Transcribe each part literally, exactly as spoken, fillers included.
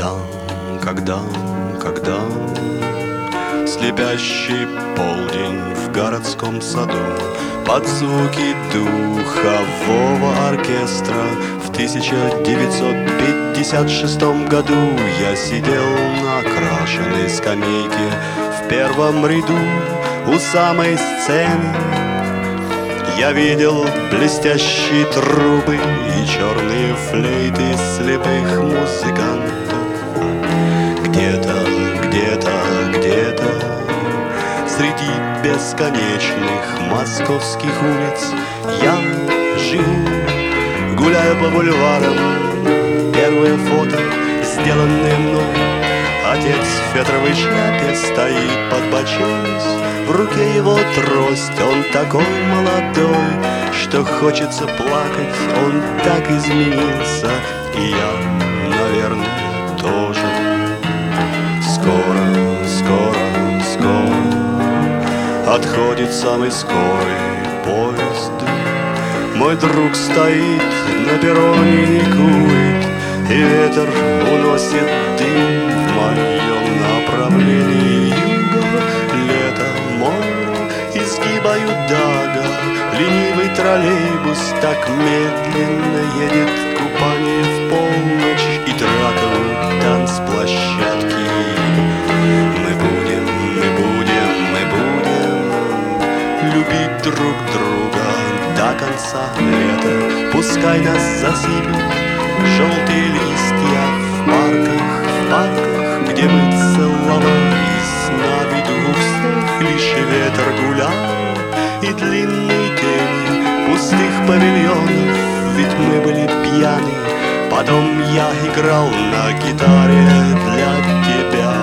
Когда, когда, когда слепящий полдень в городском саду под звуки духового оркестра в тысяча девятьсот пятьдесят шестом году я сидел на окрашенной скамейке в первом ряду у самой сцены. Я видел блестящие трубы и черные флейты слепых музыкантов. Где-то, где-то, где-то среди бесконечных московских улиц я живу, гуляю по бульварам. Первое фото, сделанное мной. Отец в фетровой шляпе стоит, подбоченясь, в руке его трость. Он такой молодой, что хочется плакать. Он так изменился, и я, наверное, тоже. Скоро, скоро, скоро отходит самый скорый поезд. Мой друг стоит на перроне и курит, и ветер уносит дым в моем направлении. Юга, лето, море, изгиба Юдага. Ленивый троллейбус так медленно едет. Купание в полночь и драка у танцплощадки. Мы будем, мы будем, мы будем любить друг друга до конца лета. Пускай нас засыпят желтые листья в парках, в парках, где мы целовались. На виду у всех лишь ветер гулял и длинные тени пустых павильонов. Ведь мы были пьяны, потом я играл на гитаре для тебя.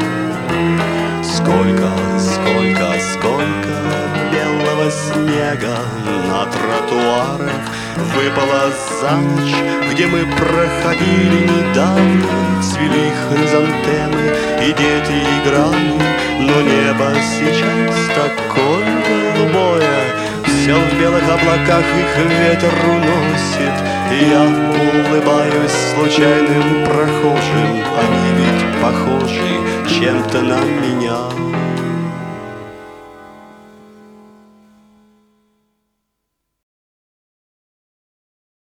Сколько, сколько, сколько белого снега на тротуарах выпало за ночь, где мы проходили недавно. Цвели хризантемы и дети играли, но небо сейчас такое голубое. Все в белых облаках, их ветер уносит. И я улыбаюсь случайным прохожим. Они ведь похожи чем-то на меня.